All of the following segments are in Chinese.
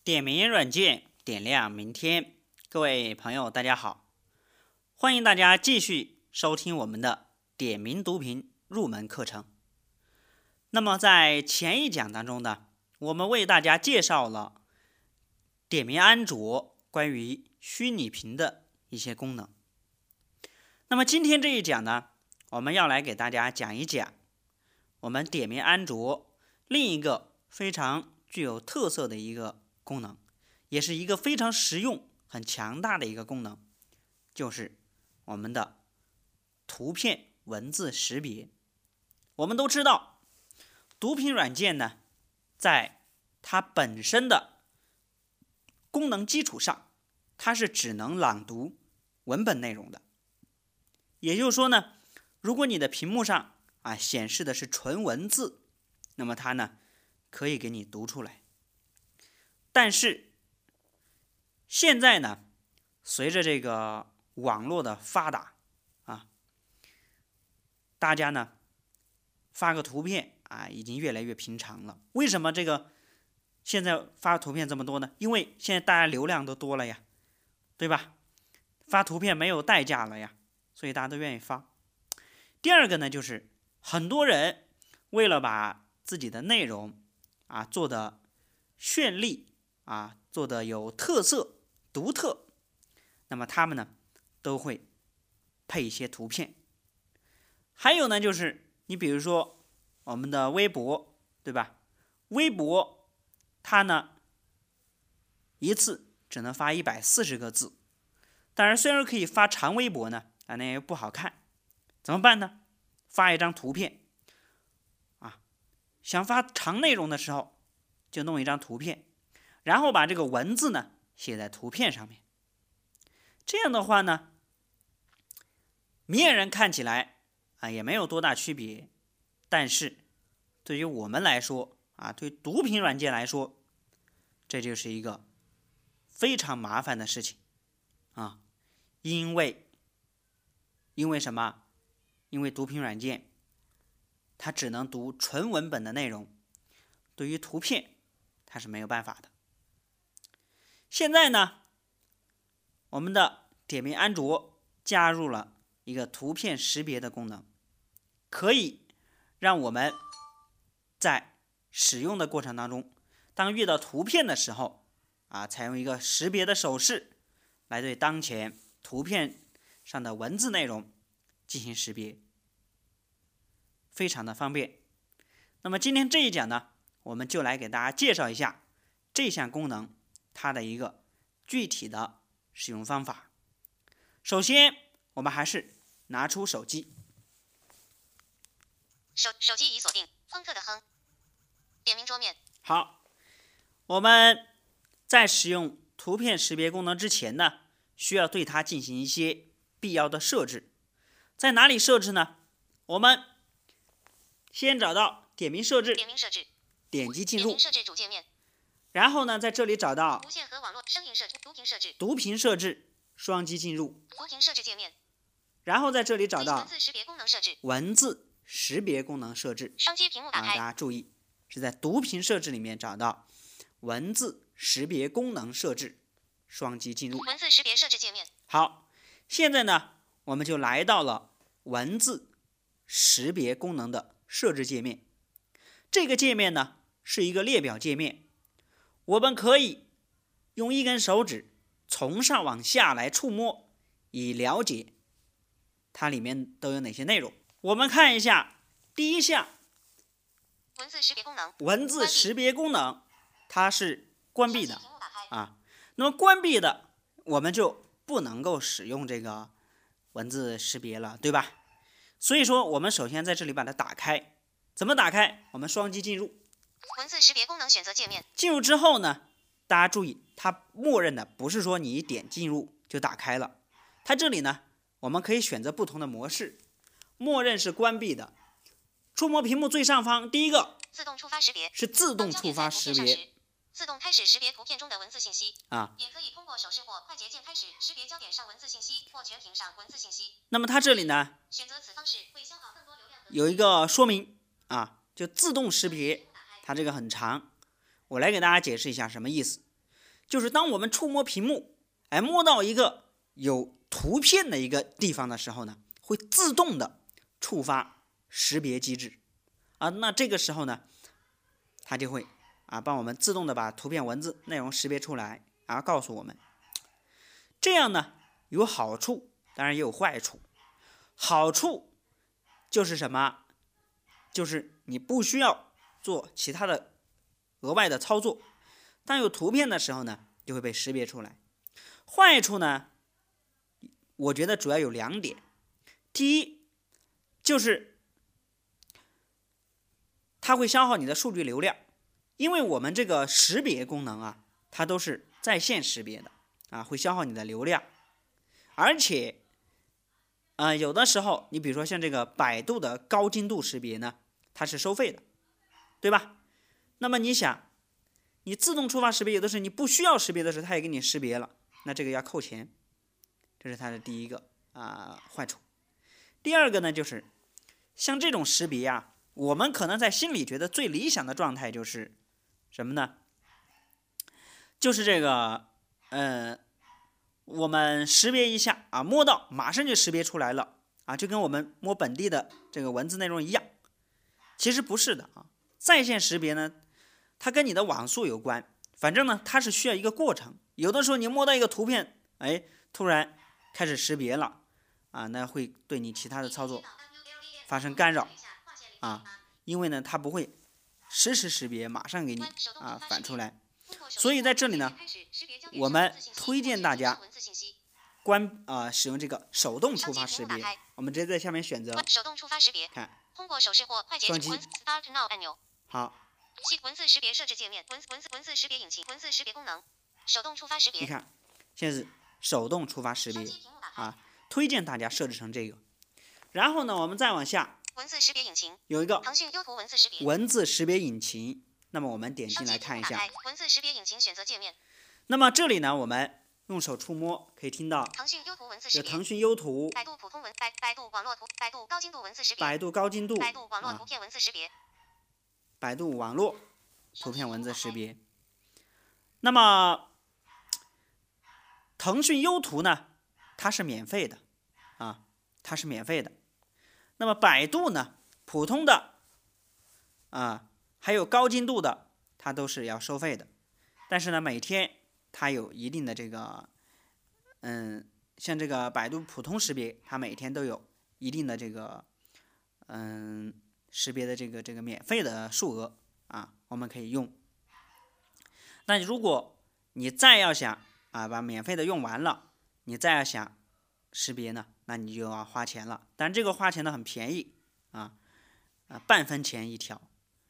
点名软件点亮明天，各位朋友大家好，欢迎大家继续收听我们的点名读屏入门课程。那么在前一讲当中呢，我们为大家介绍了点名安卓关于虚拟屏的一些功能。那么今天这一讲呢，我们要来给大家讲一讲我们点名安卓另一个非常具有特色的一个功能，也是一个非常实用很强大的一个功能，就是我们的图片文字识别。我们都知道读屏软件呢，在它本身的功能基础上，它是只能朗读文本内容的。也就是说呢，如果你的屏幕上显示的是纯文字，那么它呢可以给你读出来。但是现在呢，随着这个网络的发达大家呢发个图片已经越来越平常了。为什么这个现在发图片这么多呢？因为现在大家流量都多了呀，对吧？发图片没有代价了呀，所以大家都愿意发。第二个呢，就是很多人为了把自己的内容做的绚丽做的有特色独特，那么他们呢都会配一些图片。还有呢，就是你比如说我们的微博，对吧？微博它呢一次只能发140个字，当然虽然可以发长微博呢，那也不好看，怎么办呢？发一张图片想发长内容的时候就弄一张图片，然后把这个文字呢写在图片上面。这样的话呢，明眼人看起来也没有多大区别，但是对于我们来说对于读屏软件来说，这就是一个非常麻烦的事情因为什么？因为读屏软件它只能读纯文本的内容，对于图片它是没有办法的。现在呢，我们的点名安卓加入了一个图片识别的功能，可以让我们在使用的过程当中，当遇到图片的时候采用一个识别的手势来对当前图片上的文字内容进行识别，非常的方便。那么今天这一讲呢，我们就来给大家介绍一下这项功能它的一个具体的使用方法。首先我们还是拿出手机， 手机已锁定方特的哼，点名桌面。 好，我们在使用图片识别功能之前呢，需要对它进行一些必要的设置。在哪里设置呢？我们先找到点名设置，点击进入， 点名设置主界面。 然后呢，在这里找到无线和网络声音设置，读屏设置， 读屏设置，双击进入， 读屏设置界面。 然后在这里找到文字识别功能设置， 文字识别功能设置。 双击屏幕打开。 大家注意，是在读屏设置里面找到文字识别功能设置，双击进入。 文字识别设置界面。 好，现在呢，我们就来到了文字识别功能的设置界面。这个界面呢是一个列表界面，我们可以用一根手指从上往下来触摸，以了解它里面都有哪些内容。我们看一下第一项文字识别功能， 文字识别功能它是关闭的那么关闭的我们就不能够使用这个文字识别了，对吧？所以说我们首先在这里把它打开。怎么打开？我们双击进入文字识别功能选择界面。 进入之后呢，大家注意，它默认的不是说你一点进入就打开了，它这里呢我们可以选择不同的模式，默认是关闭的。触摸屏幕最上方第一个自动触发识别， 是自动触发识别， 自动开始识别图片中的文字信息也可以通过手势或快捷键开始识别焦点上文字信息或全屏上文字信息。 那么它这里呢选择此方式会消耗更多流量有一个说明就自动识别，它这个很长，我来给大家解释一下什么意思。 就是当我们触摸屏幕，摸到一个有图片的一个地方的时候呢，会自动的触发识别机制那这个时候呢，它就会帮我们自动的把图片、文字内容识别出来，然后告诉我们。这样呢有好处，当然也有坏处。好处就是什么？就是你不需要做其他的额外的操作，当有图片的时候呢，就会被识别出来。坏处呢，我觉得主要有2点。第一，就是它会消耗你的数据流量，因为我们这个识别功能它都是在线识别的会消耗你的流量。而且有的时候你比如说像这个百度的高精度识别呢，它是收费的，对吧？那么你想，你自动触发识别，有的时候你不需要识别的时候，它也给你识别了，那这个要扣钱，这是它的第一个坏处。第二个呢，就是像这种识别我们可能在心里觉得最理想的状态就是什么呢？就是这个我们识别一下摸到马上就识别出来了就跟我们摸本地的这个文字内容一样。其实不是的在线识别呢，它跟你的网速有关，反正呢它是需要一个过程。有的时候你摸到一个图片，突然开始识别了那会对你其他的操作发生干扰因为呢它不会实时识别，马上给你反出来。所以在这里呢，我们推荐大家使用这个手动触发识别。我们直接在下面选择手动触发识别， 看通过手势或快捷键 Start Now 按钮。 好， 文字识别设置界面，文字识别引擎，文字识别功能，手动触发识别。 你看，现在是手动触发识别推荐大家设置成这个。然后呢，我们再往下， 文字识别引擎有一个腾讯优图文字识别， 文字识别引擎。那么我们点进来看一下文字识别引擎选择界面。 那么这里呢，我们用手触摸可以听到腾讯优图文字识别， 腾讯优图、 百度普通文、百度网络图、百度高精度文字识别、 百度高精度、 百度网络图片文字识别、 百度网络图片文字识别。那么腾讯优图呢，它是免费的它是免费的。那么百度呢，普通的还有高精度的，它都是要收费的。但是呢，每天它有一定的这个像这个百度普通识别，它每天都有一定的这个识别的这个免费的数额我们可以用。那如果你再要想把免费的用完了，你再要想识别呢，那你就要花钱了。但这个花钱呢很便宜半分钱一条。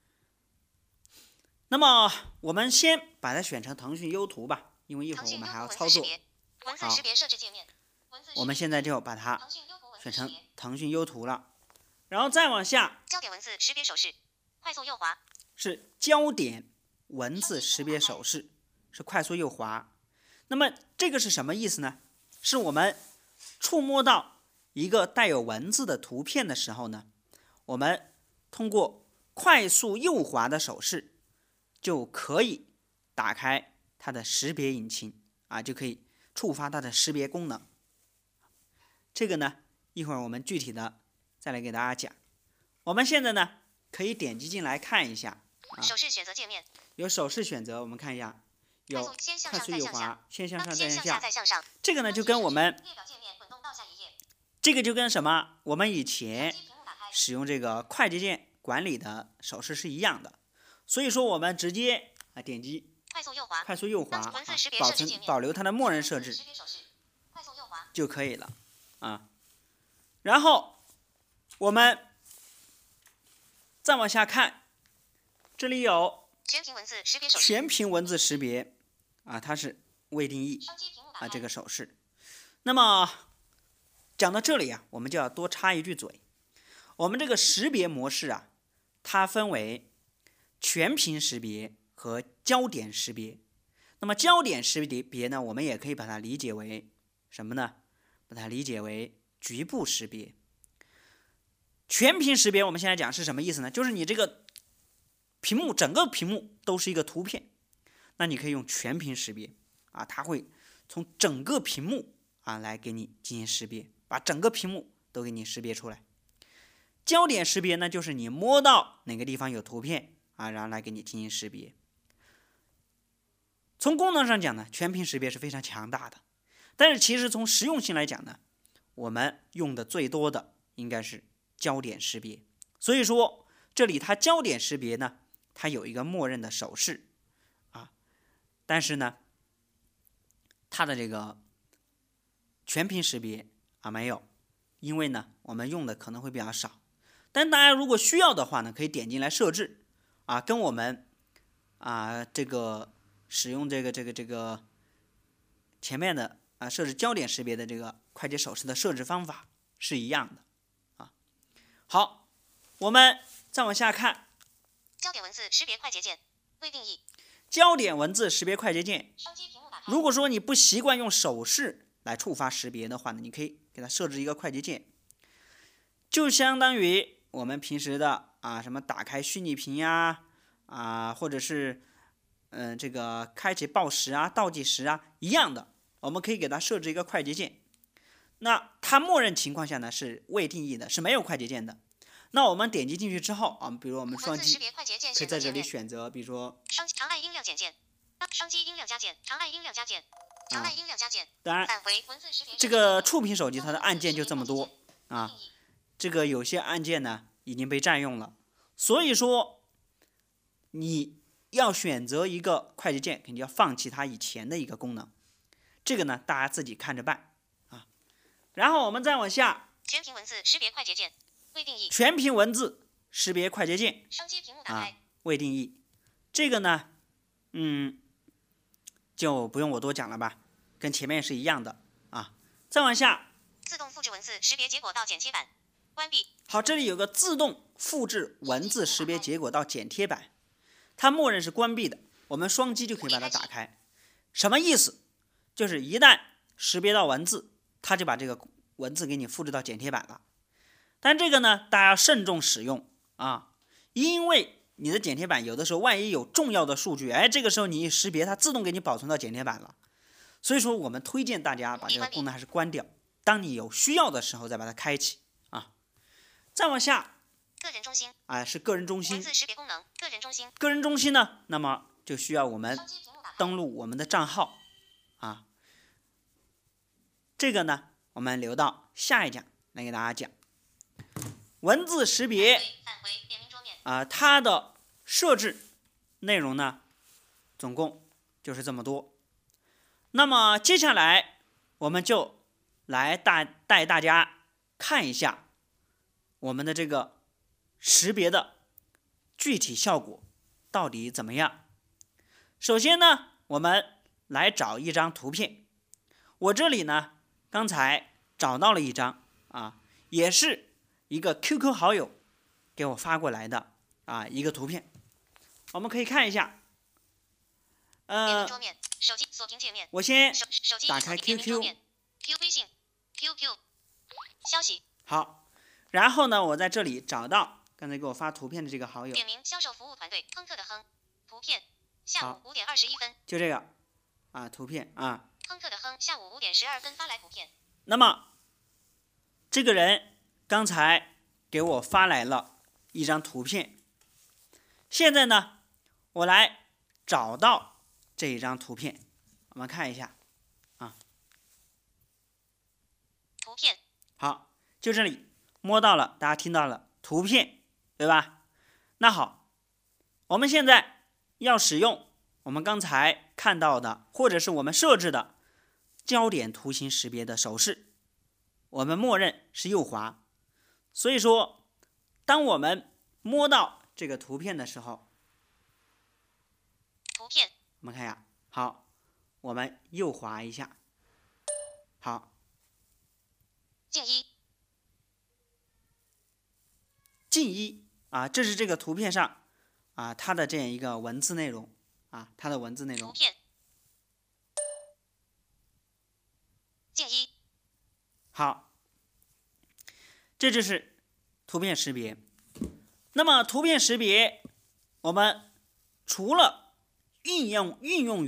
那么我们先把它选成腾讯优图吧，因为一会儿我们还要操作。 文字识别设置界面， 我们现在就把它选成腾讯优图了。然后再往下， 焦点文字识别手势，快速右滑， 是焦点文字识别手势，是快速右滑。那么这个是什么意思呢？是我们触摸到一个带有文字的图片的时候呢，我们通过快速右滑的手势就可以打开它的识别引擎就可以触发它的识别功能。这个呢，一会儿我们具体的再来给大家讲。我们现在呢，可以点击进来看一下手势选择界面， 有手势选择，我们看一下，有快速右滑，先向上再向下。这个呢，就跟我们这个就跟什么？我们以前使用这个快捷键管理的手势是一样的。所以说，我们直接点击快速右滑，保留它的默认设置就可以了然后我们再往下看，这里有全屏文字识别它是未定义这个手势。那么讲到这里我们就要多插一句嘴。我们这个识别模式它分为全屏识别和焦点识别。那么焦点识别呢，我们也可以把它理解为什么呢？把它理解为局部识别。全屏识别我们现在讲是什么意思呢？就是你这个屏幕整个屏幕都是一个图片，那你可以用全屏识别。 啊，它会从整个屏幕啊来给你进行识别，把整个屏幕都给你识别出来。焦点识别呢，就是你摸到哪个地方有图片啊，然后来给你进行识别。从功能上讲呢，全屏识别是非常强大的，但是其实从实用性来讲呢，我们用的最多的应该是焦点识别。所以说这里它焦点识别呢，它有一个默认的手势啊，但是呢，它的这个全屏识别啊没有，因为呢我们用的可能会比较少。但大家如果需要的话呢，可以点进来设置啊，跟我们这个使用这个前面的设置焦点识别的这个快捷手势的设置方法是一样的啊。好，我们再往下看， 焦点文字识别快捷键未定义。 焦点文字识别快捷键， 双击屏幕打开。 如果说你不习惯用手势来触发识别的话呢，你可以给它设置一个快捷键，就相当于我们平时的什么打开虚拟屏呀或者是这个开启报时倒计时一样的，我们可以给它设置一个快捷键。那它默认情况下呢是未定义的，是没有快捷键的。那我们点击进去之后比如我们双击可以在这里选择，比如说长按音量减键，双击音量加减，长按音量加减，长按音量加减。 当然返回文字识别。 这个触屏手机它的按键就这么多这个有些按键呢已经被占用了，所以说你要选择一个快捷键，肯定要放弃它以前的一个功能，这个呢大家自己看着办然后我们再往下， 全屏文字识别快捷键未定义。 全屏文字识别快捷键双击屏幕打开未定义。这个呢就不用我多讲了吧，跟前面是一样的再往下， 自动复制文字识别结果到剪贴板关闭。 好，这里有个自动复制文字识别结果到剪贴板，它默认是关闭的，我们双击就可以把它打开。什么意思？就是一旦识别到文字，它就把这个文字给你复制到剪贴板了。但这个呢，大家要慎重使用因为你的剪贴板有的时候万一有重要的数据，这个时候你一识别，它自动给你保存到剪贴板了。所以说我们推荐大家把这个功能还是关掉，当你有需要的时候再把它开启再往下， 个人中心是个人中心。 文字识别功能，个人中心。 个人中心呢，那么就需要我们登录我们的账号这个呢，我们留到下一讲来给大家讲。文字识别它的设置内容呢，总共就是这么多。那么接下来我们就来带大家看一下我们的这个识别的具体效果到底怎么样。首先呢，我们来找一张图片，我这里呢刚才找到了一张也是一个 QQ 好友给我发过来的一个图片，我们可以看一下。 桌面手机锁屏界面， 我先手机打开 QQ 微信 QQ 消息。 好，然后呢，我在这里找到刚才给我发图片的这个好友， 点名销售服务团队亨特的亨，图片下午5点21分， 就这个图片亨特的亨下午5点12分发来图片。 那么这个人刚才给我发来了一张图片，现在呢，我来找到这一张图片，我们看一下图片。 好，就这里摸到了，大家听到了图片，对吧？那好，我们现在要使用我们刚才看到的，或者是我们设置的焦点图形识别的手势，我们默认是右滑。所以说，当我们摸到这个图片的时候， 图片， 我们看一下，好，我们右滑一下，好。 静一， 静一这是这个图片上它的这样一个文字内容它的文字内容。 图片，静一， 好，这就是图片识别。那么图片识别，我们除了运用于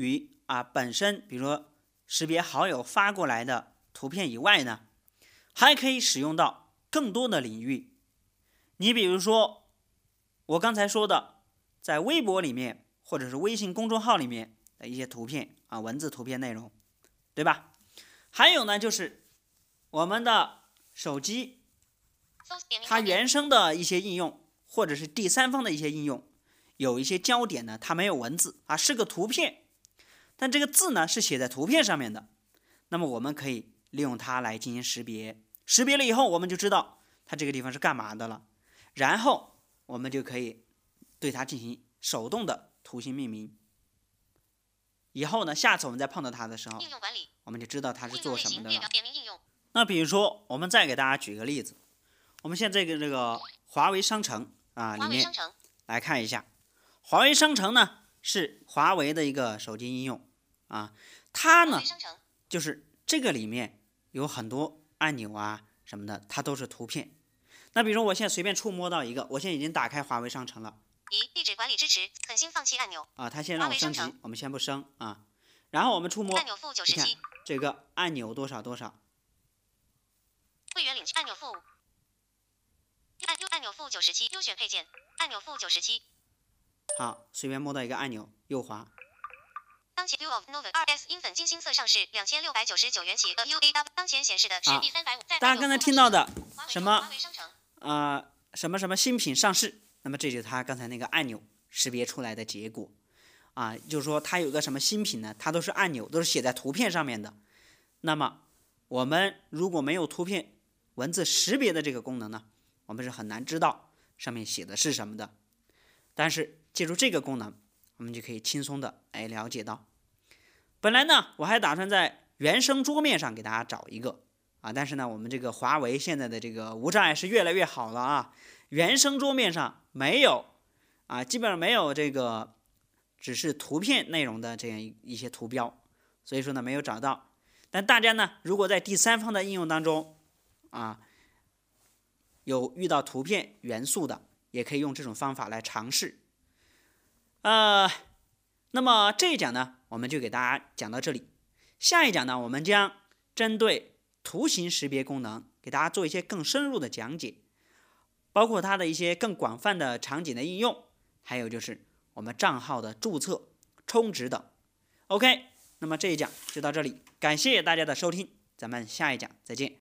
本身，比如说识别好友发过来的图片以外呢，还可以使用到更多的领域。你比如说我刚才说的，在微博里面或者是微信公众号里面的一些图片文字图片内容，对吧？还有呢，就是我们的手机它原生的一些应用，或者是第三方的一些应用，有一些焦点呢，它没有文字是个图片，但这个字呢是写在图片上面的。那么我们可以利用它来进行识别，识别了以后，我们就知道它这个地方是干嘛的了，然后我们就可以对它进行手动的图形命名。以后呢，下次我们再碰到它的时候，我们就知道它是做什么的了。那比如说，我们再给大家举个例子，我们现在这个华为商城里面来看一下，华为商城呢是华为的一个手机应用它呢就是这个里面有很多按钮什么的，它都是图片。那比如说我现在随便触摸到一个，我现在已经打开华为商城了。 地址管理支持，狠心放弃按钮它先让我升级，我们先不升然后我们触摸按钮负97， 你看这个按钮多少多少， 会员领按钮负5，按钮负97，优选配件按钮负97。 好，随便摸到一个按钮，右滑。 当前 U of Nova RS 英粉金星色上市2699元起，UAW 当前显示的是第350。 大家刚才听到的什么什么新品上市，那么这就是它刚才那个按钮识别出来的结果就是说它有个什么新品呢，它都是按钮，都是写在图片上面的。那么我们如果没有图片文字识别的这个功能呢，我们是很难知道上面写的是什么的。但是借助这个功能，我们就可以轻松的了解到。本来呢，我还打算在原生桌面上给大家找一个但是呢，我们这个华为现在的这个无障碍是越来越好了原生桌面上没有基本上没有这个只是图片内容的这样一些图标，所以说呢没有找到。但大家呢，如果在第三方的应用当中有遇到图片元素的，也可以用这种方法来尝试。那么这一讲呢，我们就给大家讲到这里。下一讲呢，我们将针对图形识别功能给大家做一些更深入的讲解，包括它的一些更广泛的场景的应用，还有就是我们账号的注册、充值等。OK， 那么这一讲就到这里，感谢大家的收听，咱们下一讲再见。